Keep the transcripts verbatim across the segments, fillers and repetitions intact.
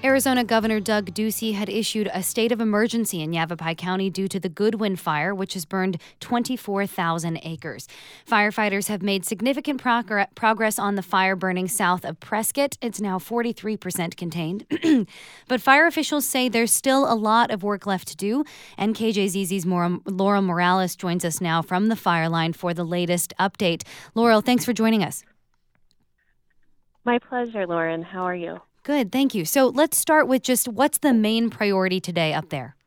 Arizona Governor Doug Ducey had issued a state of emergency in Yavapai County due to the Goodwin Fire, which has burned twenty-four thousand acres. Firefighters have made significant progr- progress on the fire burning south of Prescott. It's now forty-three percent contained. But fire officials say there's still a lot of work left to do. And K J Z Z's Laurel Morales joins us now from the fire line for the latest update. Laurel, thanks for joining us. My pleasure, Lauren. How are you? Good, thank you. So let's start with just what's the main priority today up there?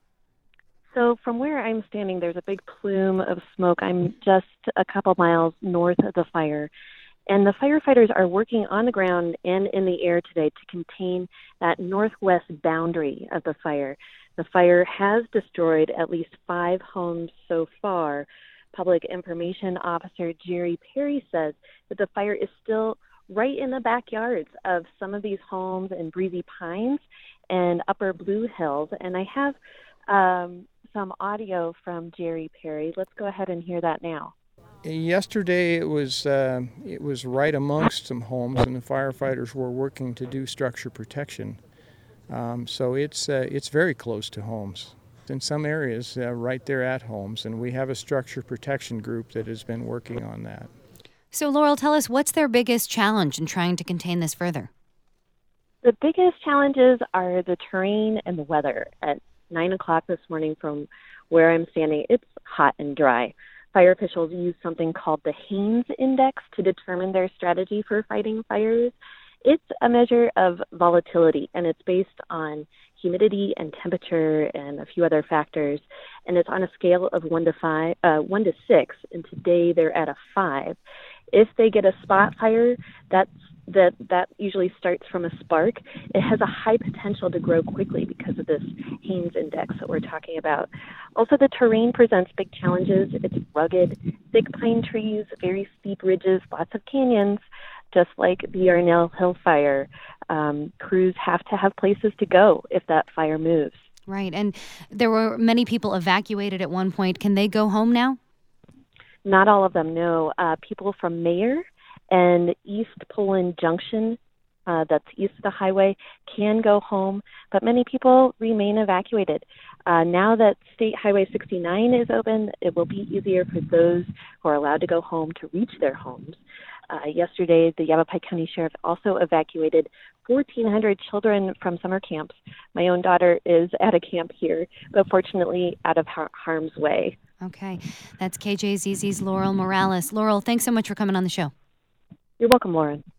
So from where I'm standing, there's a big plume of smoke. I'm just a couple miles north of the fire. And the firefighters are working on the ground and in the air today to contain that northwest boundary of the fire. The fire has destroyed at least five homes so far. Public Information Officer Jerry Perry says that the fire is still right in the backyards of some of these homes in Breezy Pines and Upper Blue Hills. And I have um, some audio from Jerry Perry. Let's go ahead and hear that now. Yesterday it was uh, it was right amongst some homes, and the firefighters were working to do structure protection. Um, so it's uh, it's very close to homes. In some areas, uh, right there at homes, and we have a structure protection group that has been working on that. So, Laurel, tell us, what's their biggest challenge in trying to contain this further? The biggest challenges are the terrain and the weather. At nine o'clock this morning from where I'm standing, it's hot and dry. Fire officials use something called the Haynes Index to determine their strategy for fighting fires. It's a measure of volatility, and it's based on humidity and temperature and a few other factors. And it's on a scale of one to five, uh, one to six. And today they're at a five. If they get a spot fire, that's that that usually starts from a spark. It has a high potential to grow quickly because of this Haynes Index that we're talking about. Also, the terrain presents big challenges. It's rugged, thick pine trees, very steep ridges, lots of canyons. Just like the Yarnell Hill fire, um, crews have to have places to go if that fire moves. Right, and there were many people evacuated at one point. Can they go home now? Not all of them, no. Uh, people from Mayer and East Poland Junction, uh, that's east of the highway, can go home, but many people remain evacuated. Uh, now that State Highway sixty-nine is open, it will be easier for those who are allowed to go home to reach their homes. Uh, yesterday, the Yavapai County Sheriff also evacuated fourteen hundred children from summer camps. My own daughter is at a camp here, but fortunately out of har- harm's way. Okay. That's K J Z Z's Laurel Morales. Laurel, thanks so much for coming on the show. You're welcome, Lauren.